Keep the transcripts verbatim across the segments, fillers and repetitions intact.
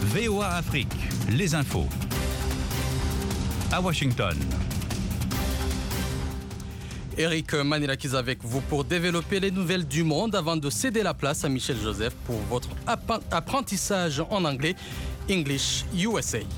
V O A Afrique, les infos. À Washington. Eric Manilakis avec vous pour développer les nouvelles du monde avant de céder la place à Michel Joseph pour votre apprentissage en anglais English U S A.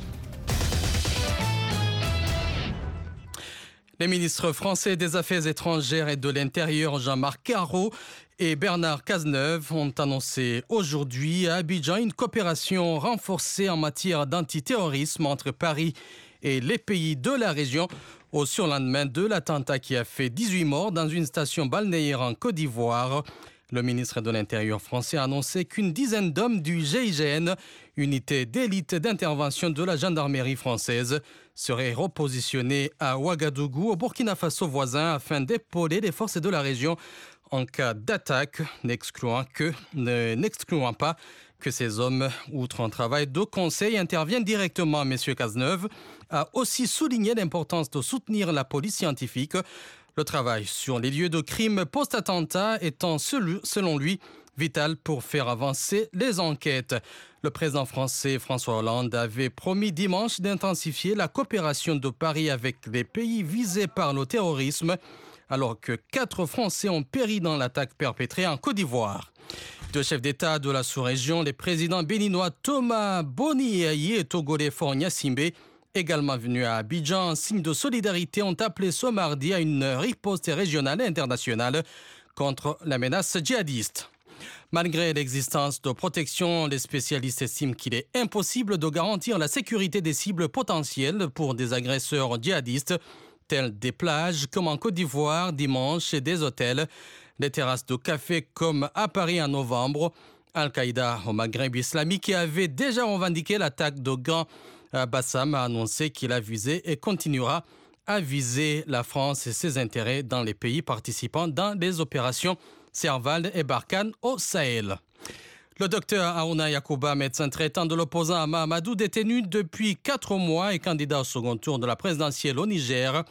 Les ministres français des Affaires étrangères et de l'Intérieur, Jean-Marc Ayrault et Bernard Cazeneuve, ont annoncé aujourd'hui à Abidjan une coopération renforcée en matière d'antiterrorisme entre Paris et les pays de la région au surlendemain de l'attentat qui a fait dix-huit morts dans une station balnéaire en Côte d'Ivoire. Le ministre de l'Intérieur français a annoncé qu'une dizaine d'hommes du G I G N, unité d'élite d'intervention de la gendarmerie française, seraient repositionnés à Ouagadougou, au Burkina Faso voisin, afin d'épauler les forces de la région en cas d'attaque, n'excluant, que, n'excluant pas que ces hommes, outre un travail de conseil, interviennent directement. M. Cazeneuve a aussi souligné l'importance de soutenir la police scientifique. Le travail sur les lieux de crime post-attentat étant, selon lui, vital pour faire avancer les enquêtes. Le président français François Hollande avait promis dimanche d'intensifier la coopération de Paris avec les pays visés par le terrorisme, alors que quatre Français ont péri dans l'attaque perpétrée en Côte d'Ivoire. Deux chefs d'État de la sous-région, les présidents béninois Thomas Boni-Yayi et togolais Faure Gnassingbé, également venus à Abidjan en signe de solidarité, ont appelé ce mardi à une riposte régionale et internationale contre la menace djihadiste. Malgré l'existence de protection, les spécialistes estiment qu'il est impossible de garantir la sécurité des cibles potentielles pour des agresseurs djihadistes, tels des plages comme en Côte d'Ivoire dimanche et des hôtels, des terrasses de café comme à Paris en novembre. Al-Qaïda au Maghreb islamique, qui avait déjà revendiqué l'attaque de Grand Bassam, a annoncé qu'il a visé et continuera à viser la France et ses intérêts dans les pays participants dans les opérations Serval et Barkhane au Sahel. Le docteur Haruna Yakuba, médecin traitant de l'opposant Hama Amadou, détenu depuis quatre mois et candidat au second tour de la présidentielle au Niger,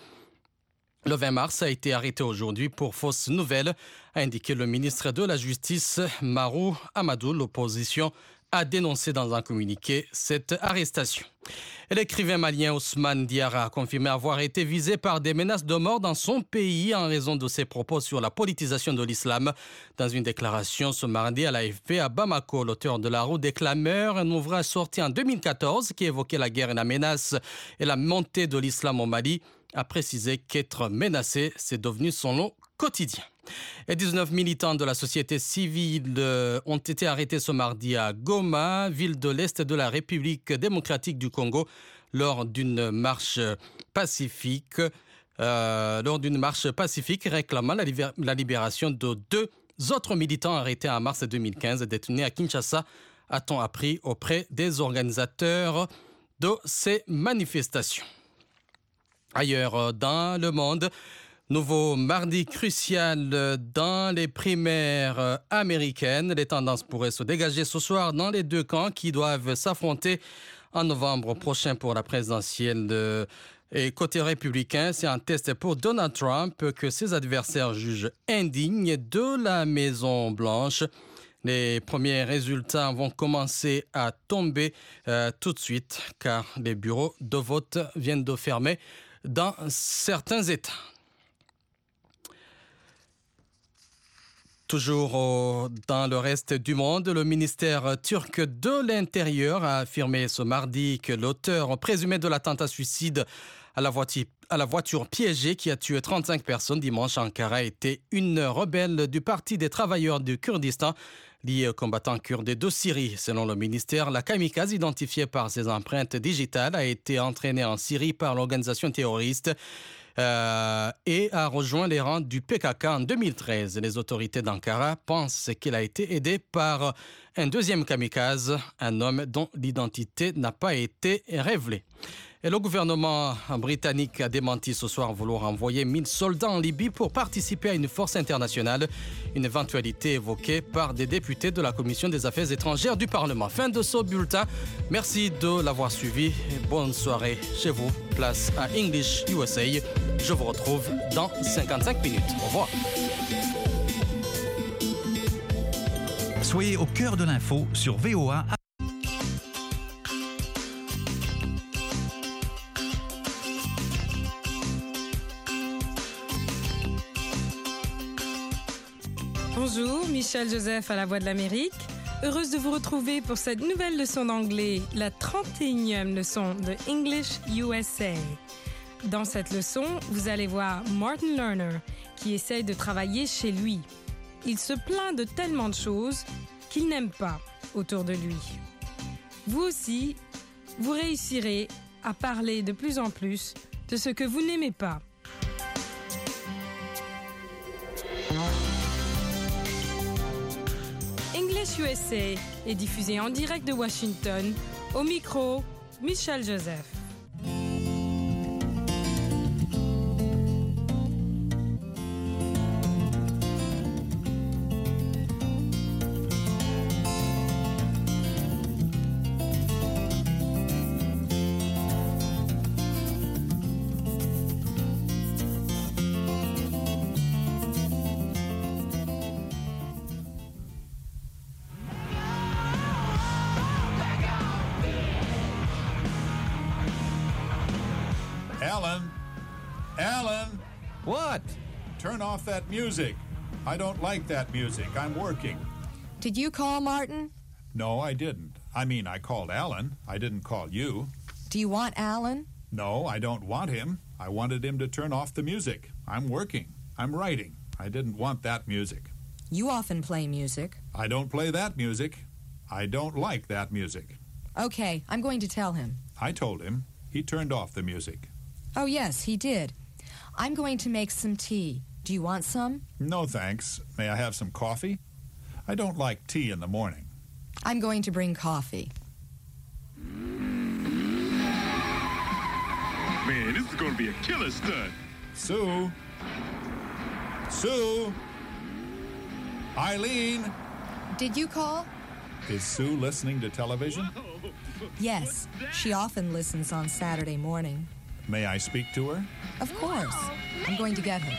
le vingt mars, a été arrêté aujourd'hui pour fausses nouvelles, a indiqué le ministre de la Justice, Marou Amadou. L'opposition a dénoncé dans un communiqué cette arrestation. Et l'écrivain malien Ousmane Diarra a confirmé avoir été visé par des menaces de mort dans son pays en raison de ses propos sur la politisation de l'islam. Dans une déclaration ce mardi à l'A F P à Bamako, l'auteur de La Roue des Clameurs, un ouvrage sorti en deux mille quatorze qui évoquait la guerre et la menace et la montée de l'islam au Mali, a précisé qu'être menacé, c'est devenu son lot quotidien. Et dix-neuf militants de la société civile ont été arrêtés ce mardi à Goma, ville de l'Est de la République démocratique du Congo, lors d'une marche pacifique, euh, lors d'une marche pacifique réclamant la, libér- la libération de deux autres militants arrêtés en mars deux mille quinze, détenus à Kinshasa, a-t-on appris auprès des organisateurs de ces manifestations. Ailleurs dans le monde, nouveau mardi crucial dans les primaires américaines. Les tendances pourraient se dégager ce soir dans les deux camps qui doivent s'affronter en novembre prochain pour la présidentielle. Et côté républicain, c'est un test pour Donald Trump que ses adversaires jugent indigne de la Maison-Blanche. Les premiers résultats vont commencer à tomber euh, tout de suite car les bureaux de vote viennent de fermer dans certains États. Toujours au, dans le reste du monde, le ministère turc de l'Intérieur a affirmé ce mardi que l'auteur présumé de l'attentat suicide à la voiture, à la voiture piégée qui a tué trente-cinq personnes dimanche à Ankara était une rebelle du Parti des travailleurs du Kurdistan liée aux combattants kurdes de Syrie. Selon le ministère, la kamikaze identifiée par ses empreintes digitales a été entraînée en Syrie par l'organisation terroriste Euh, et a rejoint les rangs du P K K en deux mille treize. Les autorités d'Ankara pensent qu'il a été aidé par un deuxième kamikaze, un homme dont l'identité n'a pas été révélée. Et le gouvernement britannique a démenti ce soir vouloir envoyer mille soldats en Libye pour participer à une force internationale, une éventualité évoquée par des députés de la Commission des Affaires étrangères du Parlement. Fin de ce bulletin. Merci de l'avoir suivi. Bonne soirée chez vous. Place à English U S A. Je vous retrouve dans cinquante-cinq minutes. Au revoir. Soyez au cœur de l'info sur V O A. Bonjour, Michel Joseph à la Voix de l'Amérique. Heureuse de vous retrouver pour cette nouvelle leçon d'anglais, la trente et unième leçon de English U S A. Dans cette leçon, vous allez voir Martin Lerner qui essaye de travailler chez lui. Il se plaint de tellement de choses qu'il n'aime pas autour de lui. Vous aussi, vous réussirez à parler de plus en plus de ce que vous n'aimez pas. English U S A est diffusé en direct de Washington. Au micro, Michel Joseph. Alan! Alan! What? Turn off that music. I don't like that music. I'm working. Did you call Martin? No, I didn't. I mean, I called Alan. I didn't call you. Do you want Alan? No, I don't want him. I wanted him to turn off the music. I'm working. I'm writing. I didn't want that music. You often play music. I don't play that music. I don't like that music. Okay, I'm going to tell him. I told him. He turned off the music. Oh, yes, he did. I'm going to make some tea. Do you want some? No, thanks. May I have some coffee? I don't like tea in the morning. I'm going to bring coffee. Man, this is going to be a killer stunt. Sue? Sue? Eileen? Did you call? Is Sue listening to television? Yes, she often listens on Saturday morning. May I speak to her? Of course. I'm going to get her.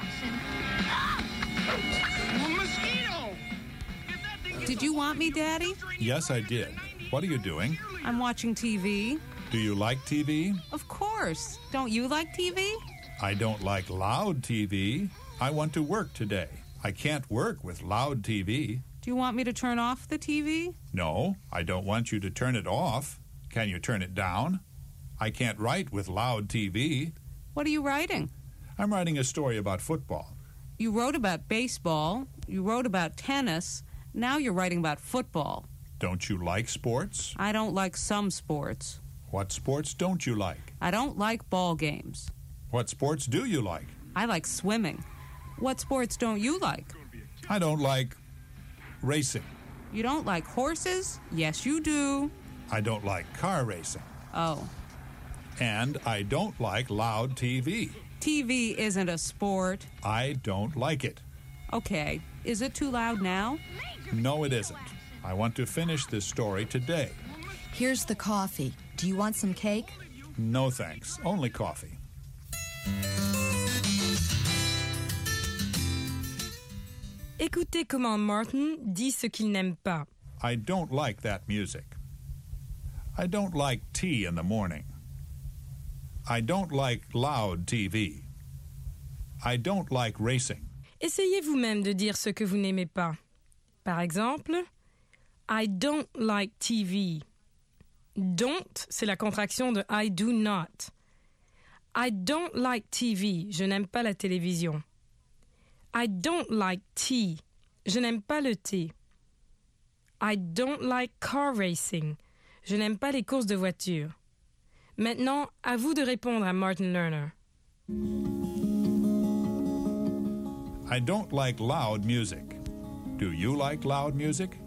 Mosquito! Did you want me, Daddy? Yes, I did. What are you doing? I'm watching T V. Do you like T V? Of course. Don't you like T V? I don't like loud T V. I want to work today. I can't work with loud T V. Do you want me to turn off the T V? No, I don't want you to turn it off. Can you turn it down? I can't write with loud T V. What are you writing? I'm writing a story about football. You wrote about baseball. You wrote about tennis. Now you're writing about football. Don't you like sports? I don't like some sports. What sports don't you like? I don't like ball games. What sports do you like? I like swimming. What sports don't you like? I don't like racing. You don't like horses? Yes, you do. I don't like car racing. Oh. And I don't like loud T V. T V isn't a sport. I don't like it. Okay. Is it too loud now? No, it isn't. I want to finish this story today. Here's the coffee. Do you want some cake? No, thanks. Only coffee. Écoutez comment Martin dit ce qu'il n'aime pas. I don't like that music. I don't like tea in the morning. I don't like loud T V. I don't like racing. Essayez vous-même de dire ce que vous n'aimez pas. Par exemple, I don't like T V. Don't, c'est la contraction de I do not. I don't like T V. Je n'aime pas la télévision. I don't like tea. Je n'aime pas le thé. I don't like car racing. Je n'aime pas les courses de voiture. Maintenant, à vous de répondre à Martin Lerner. I don't like loud music. Do you like loud music?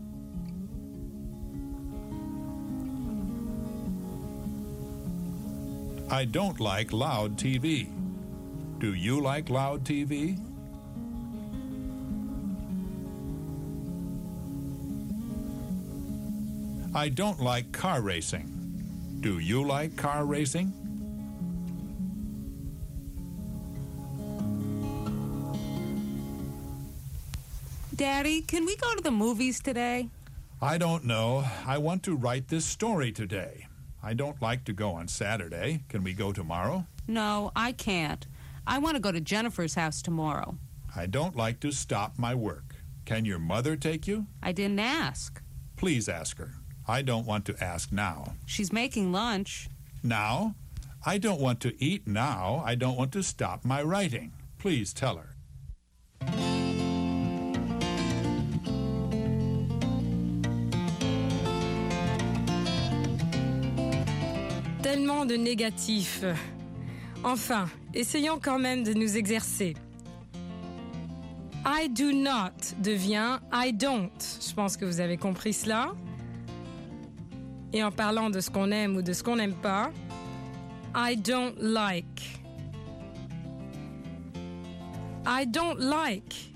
I don't like loud T V. Do you like loud T V? I don't like car racing. Do you like car racing? Daddy, can we go to the movies today? I don't know. I want to write this story today. I don't like to go on Saturday. Can we go tomorrow? No, I can't. I want to go to Jennifer's house tomorrow. I don't like to stop my work. Can your mother take you? I didn't ask. Please ask her. I don't want to ask now. She's making lunch. Now? I don't want to eat now. I don't want to stop my writing. Please tell her. Tellement de négatifs. Enfin, essayons quand même de nous exercer. I do not devient I don't. Je pense que vous avez compris cela. Et en parlant de ce qu'on aime ou de ce qu'on n'aime pas, I don't like. I don't like.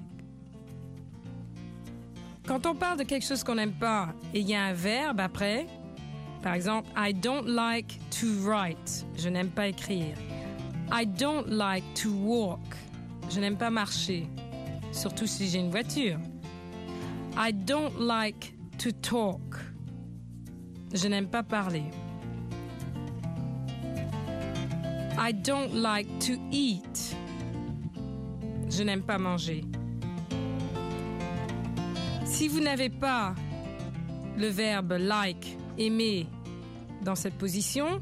Quand on parle de quelque chose qu'on n'aime pas et il y a un verbe après, par exemple, I don't like to write. Je n'aime pas écrire. I don't like to walk. Je n'aime pas marcher, surtout si j'ai une voiture. I don't like to talk. Je n'aime pas parler. I don't like to eat. Je n'aime pas manger. Si vous n'avez pas le verbe like, aimer, dans cette position,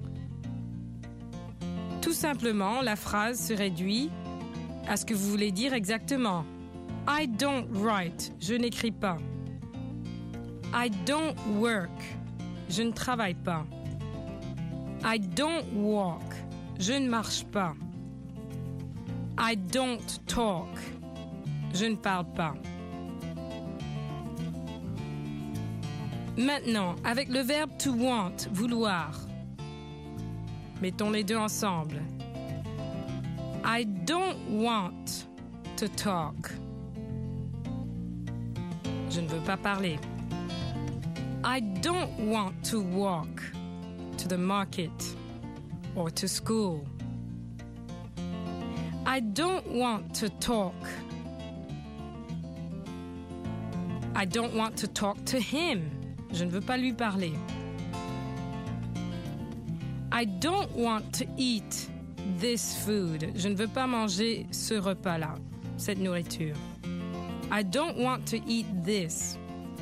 tout simplement, la phrase se réduit à ce que vous voulez dire exactement. I don't write. Je n'écris pas. I don't work. Je ne travaille pas. I don't walk. Je ne marche pas. I don't talk. Je ne parle pas. Maintenant, avec le verbe to want, vouloir. Mettons les deux ensemble. I don't want to talk. Je ne veux pas parler. I don't want to walk to the market or to school. I don't want to talk. I don't want to talk to him. Je ne veux pas lui parler. I don't want to eat this food. Je ne veux pas manger ce repas-là, cette nourriture. I don't want to eat this.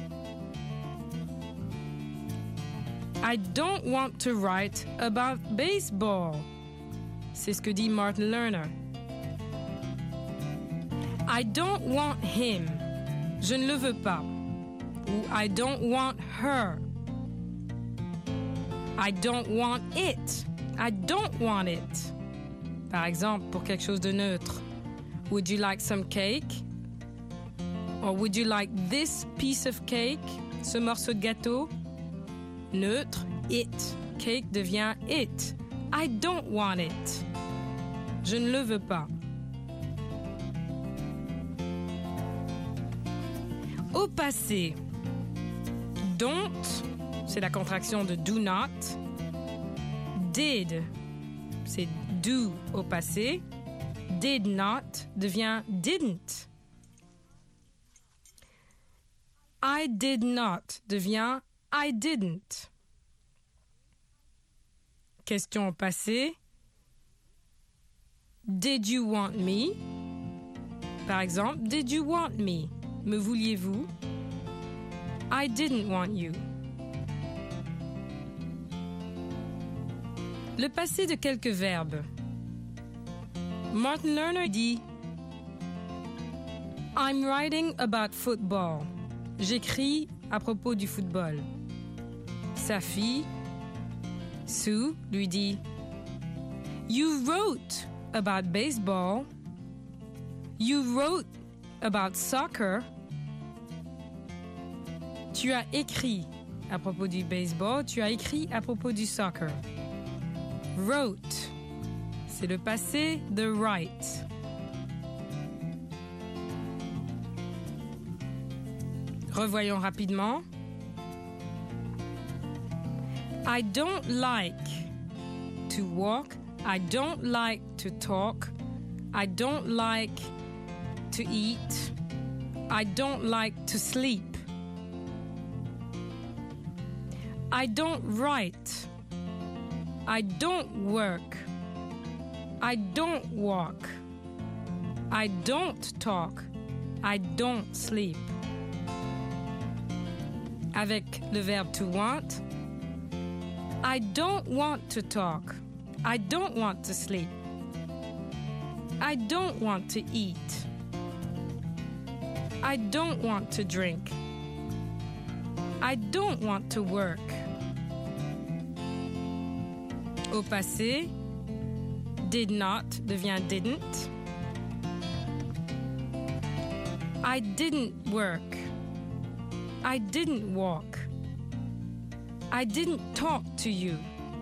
I don't want to write about baseball. C'est ce que dit Martin Lerner. I don't want him. Je ne le veux pas. Ou I don't want her. I don't want it. I don't want it. Par exemple, pour quelque chose de neutre. Would you like some cake? Or would you like this piece of cake? Ce morceau de gâteau? Neutre, it. Cake devient it. I don't want it. Je ne le veux pas. Au passé, don't, c'est la contraction de do not. Did, c'est do au passé. Did not devient didn't. I did not devient I didn't. Question au passé. Did you want me? Par exemple, did you want me? Me vouliez-vous? I didn't want you. Le passé de quelques verbes. Martin Lerner dit I'm writing about football. J'écris à propos du football. Sa fille, Sue, lui dit You wrote about baseball. You wrote about soccer. Tu as écrit à propos du baseball, tu as écrit à propos du soccer. Wrote, c'est le passé de write. Revoyons rapidement. I don't like to walk. I don't like to talk. I don't like to eat. I don't like to sleep. I don't write. I don't work. I don't walk. I don't talk. I don't sleep. avec le verbe to want. I don't want to talk. I don't want to sleep. I don't want to eat. I don't want to drink. I don't want to work. Au passé, did not devient didn't. I didn't work. I didn't walk. I didn't talk to you.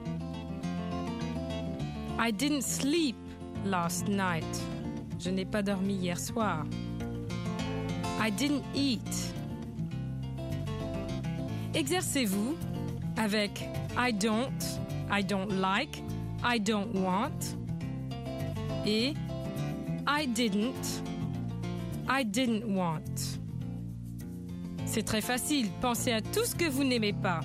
I didn't sleep last night. Je n'ai pas dormi hier soir. I didn't eat. Exercez-vous avec I don't, I don't like, I don't want et I didn't, I didn't want. C'est très facile, pensez à tout ce que vous n'aimez pas.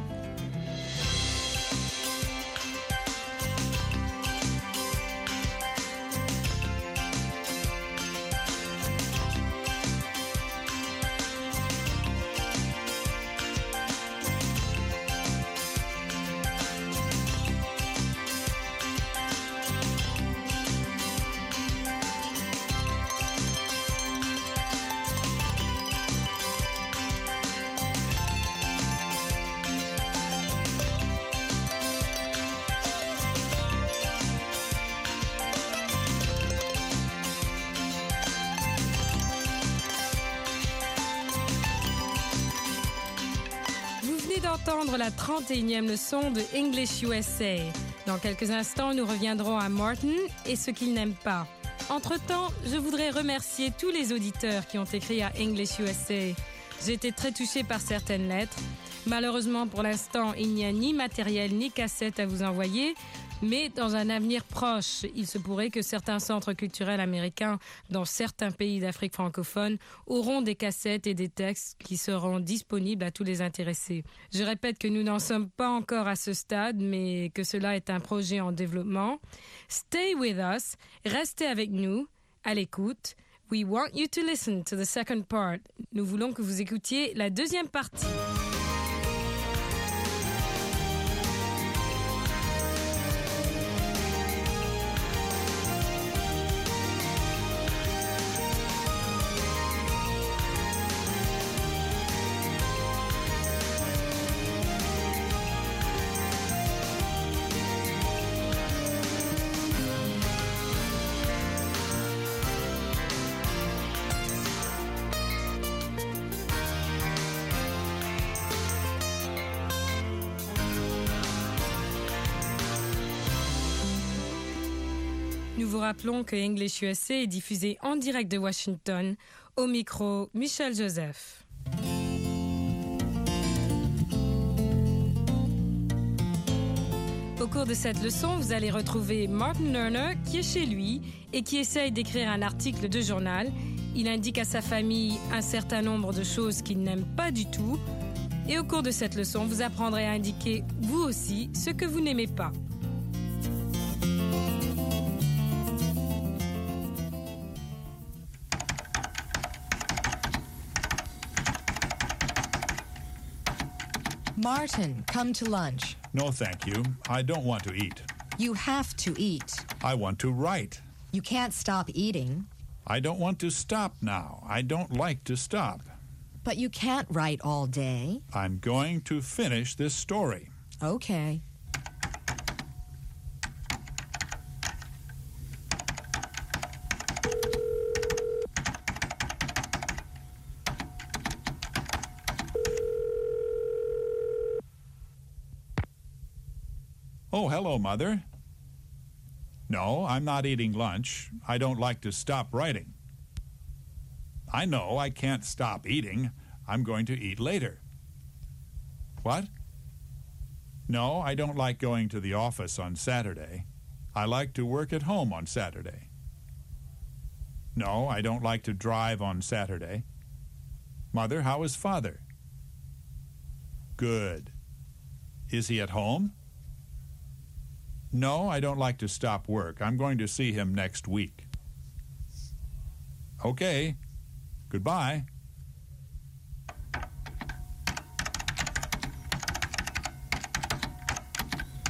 D'entendre la trente et unième leçon de English U S A. Dans quelques instants, nous reviendrons à Martin et ce qu'il n'aime pas. Entre-temps, je voudrais remercier tous les auditeurs qui ont écrit à English U S A. J'ai été très touchée par certaines lettres. Malheureusement, pour l'instant, il n'y a ni matériel ni cassette à vous envoyer, mais dans un avenir proche, il se pourrait que certains centres culturels américains dans certains pays d'Afrique francophone auront des cassettes et des textes qui seront disponibles à tous les intéressés. Je répète que nous n'en sommes pas encore à ce stade, mais que cela est un projet en développement. Stay with us, restez avec nous, à l'écoute. We want you to listen to the second part. Nous voulons que vous écoutiez la deuxième partie. Nous vous rappelons que English U S A est diffusé en direct de Washington. Au micro, Michel Joseph. Au cours de cette leçon, vous allez retrouver Martin Lerner qui est chez lui et qui essaye d'écrire un article de journal. Il indique à sa famille un certain nombre de choses qu'il n'aime pas du tout. Et au cours de cette leçon, vous apprendrez à indiquer, vous aussi, ce que vous n'aimez pas. Martin, come to lunch. No, thank you. I don't want to eat. You have to eat. I want to write. You can't stop eating. I don't want to stop now. I don't like to stop. But you can't write all day. I'm going to finish this story. Okay. Oh, hello, Mother. No, I'm not eating lunch. I don't like to stop writing. I know I can't stop eating. I'm going to eat later. What? No, I don't like going to the office on Saturday. I like to work at home on Saturday. No, I don't like to drive on Saturday. Mother, how is Father? Good. Is he at home? No, I don't like to stop work. I'm going to see him next week. Okay. Goodbye.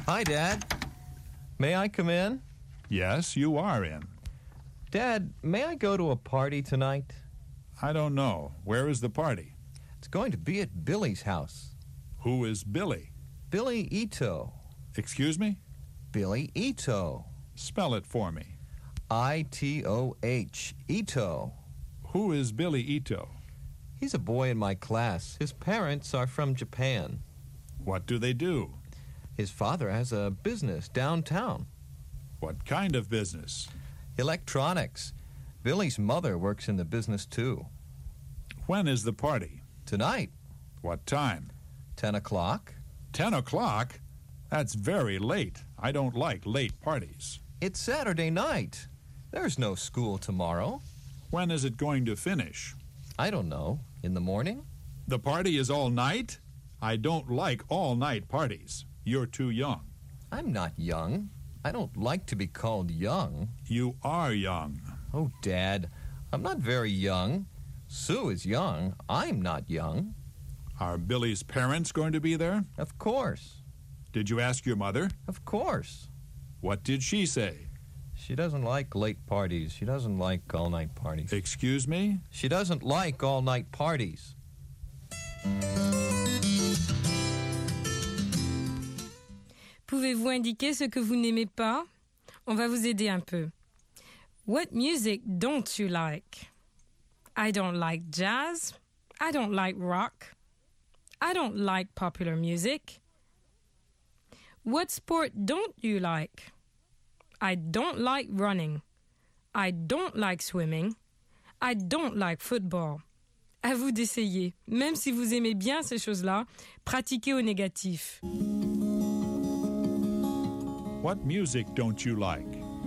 Hi, Dad. May I come in? Yes, you are in. Dad, may I go to a party tonight? I don't know. Where is the party? It's going to be at Billy's house. Who is Billy? Billy Ito. Excuse me? Billy Ito. Spell it for me. I T O H. Ito. Who is Billy Ito? He's a boy in my class. His parents are from Japan. What do they do? His father has a business downtown. What kind of business? Electronics. Billy's mother works in the business, too. When is the party? Tonight. What time? Ten o'clock. Ten o'clock? That's very late. I don't like late parties. It's Saturday night. There's no school tomorrow. When is it going to finish? I don't know. In the morning? The party is all night? I don't like all-night parties. You're too young. I'm not young. I don't like to be called young. You are young. Oh, Dad, I'm not very young. Sue is young. I'm not young. Are Billy's parents going to be there? Of course. Did you ask your mother? Of course. What did she say? She doesn't like late parties. She doesn't like all-night parties. Excuse me? She doesn't like all-night parties. Pouvez-vous indiquer ce que vous n'aimez pas? On va vous aider un peu. What music don't you like? I don't like jazz. I don't like rock. I don't like popular music. What sport don't you like? I don't like running. I don't like swimming. I don't like football. À vous d'essayer. Même si vous aimez bien ces choses-là, pratiquez au négatif. What music don't you like?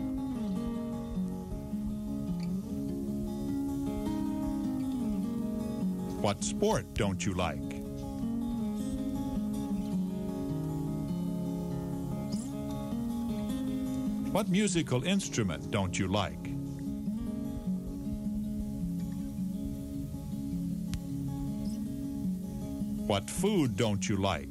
What sport don't you like? What musical instrument don't you like? What food don't you like?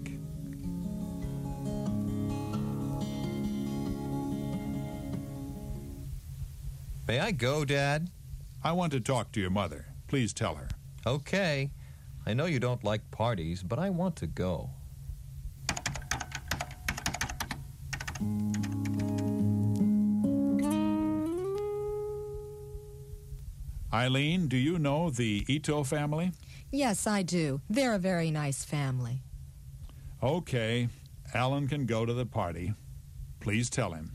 May I go, Dad? I want to talk to your mother. Please tell her. Okay. I know you don't like parties, but I want to go. Eileen, do you know the Ito family? Yes, I do. They're a very nice family. Okay. Alan can go to the party. Please tell him.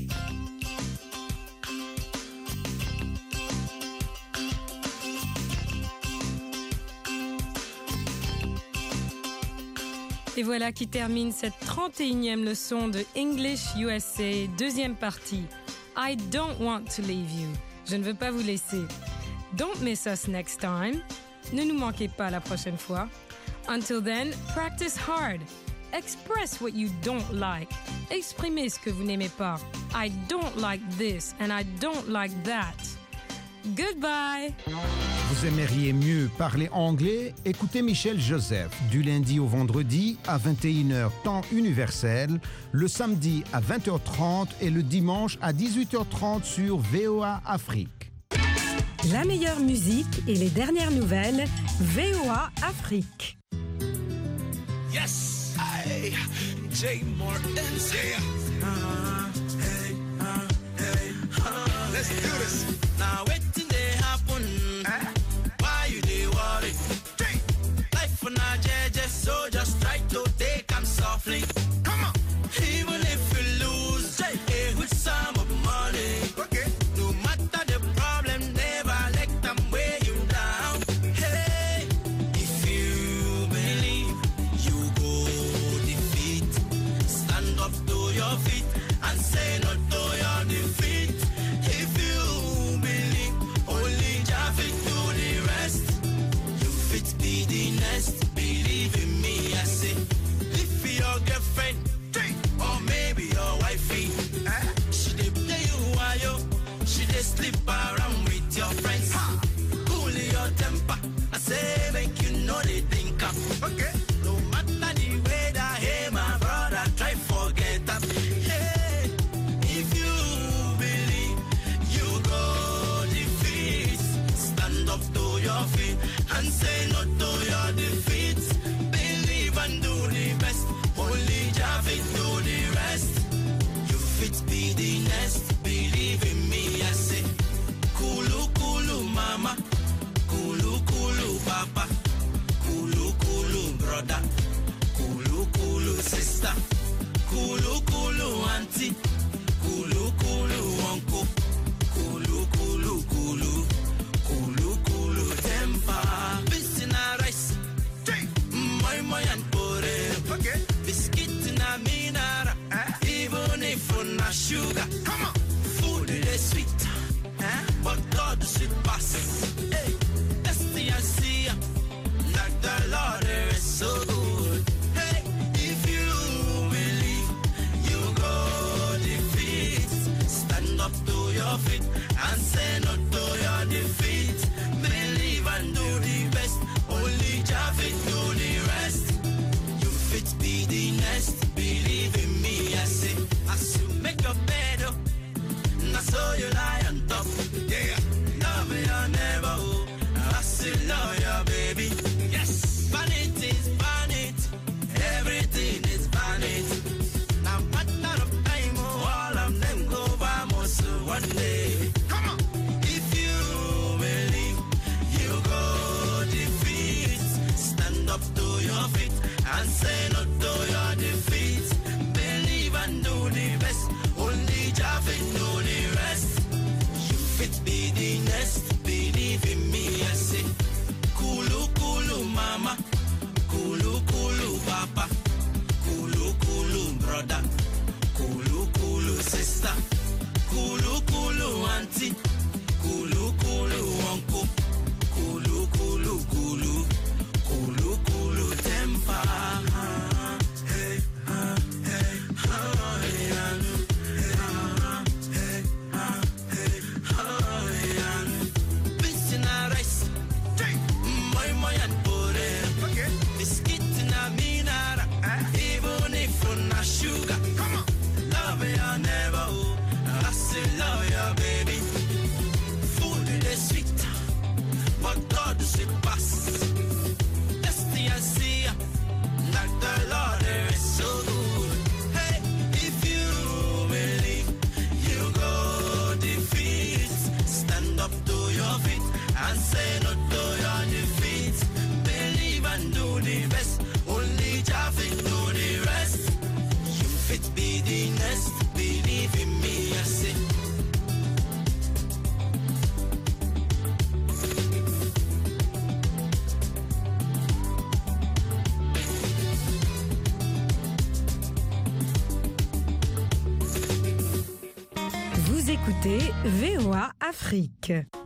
Et voilà qui termine cette trente et unième leçon de English U S A, deuxième partie. I don't want to leave you. Je ne veux pas vous laisser. Don't miss us next time. Ne nous manquez pas la prochaine fois. Until then, practice hard. Express what you don't like. Exprimez ce que vous n'aimez pas. I don't like this and I don't like that. Goodbye. Vous aimeriez mieux parler anglais? Écoutez Michel Joseph du lundi au vendredi à vingt et une heures temps universel, le samedi à vingt heures trente et le dimanche à dix-huit heures trente sur V O A Afrique. La meilleure musique et les dernières nouvelles, V O A Afrique. Yes, I, Jay Martin. Yeah. Uh, hey, uh, hey, uh, let's do this. Now waiting they happen. Huh? Why you they worry? Life for now, just so just try to take them softly. Come on. Even if you lose, hey, with some of money. Okay. No matter the problem, never let them weigh you down. Hey, if you believe, you go defeat. Stand up to your feet and say no to your defeat. If you believe, only Jah fit do the rest. You fit be the next. Believe in me, I say. Live for your girlfriend, or maybe your wifey. She dey play you while you, she dey sleep around with your friends. Cool your temper, I say make you know they think up. Okay. No matter the way that, hey my brother, try forget that. auntie. Kulu kulu uncle. Kulu kulu kulu. Kulu kulu temper. Fish in a rice. Moi moi and pore. Okay. Biscuit in a minara. Even if on a sugar. Come on. Food is sweet. But God is sweet pass. Hey, that's the I see. Like the Lord is so good. Hey, if you believe, you go defeat. Stand up to your feet and say no to your defeat. Believe and do the best. Only Jah fit do the rest. You fit be the next. Believe in me, I say. As you make your bed, oh, now so you lie on top. Yeah, love your neighbor. Oh, I still love your baby. Yes, vanity is vanity. Everything is vanity. Now matter of time, oh, all of them go vamos one day. Come on. If you believe, you go defeat. Stand up to your feet and say no to your defeat. Believe and do the best. Only Jah fit do the rest. You fit be the next. Believe in me, I say. Kulu kulu mama, kulu kulu papa, kulu kulu brother, kulu kulu sister, kulu kulu auntie, kulu kulu uncle, kulu kulu kulu, kulu kulu temper. Hey, uh, hey, oh, yeah, hey, uh, hey, uh, hey, oh, yeah. Fish in a rice. Moi moi and pore. Okay. Biscuit in a minara. Even if on a sugar. Come on. Love your neighbor. Oh, I still love your baby. Food is sweet, but God is sweet pass. That's the I see. Like the Lord is so good. Hey, if you believe, you go defeat. Stand up to your feet and say no to your defeat. Believe and do the best. Only Jah fit do the rest. You fit be the next. Believe in me, I say. Vous écoutez V O A Afrique.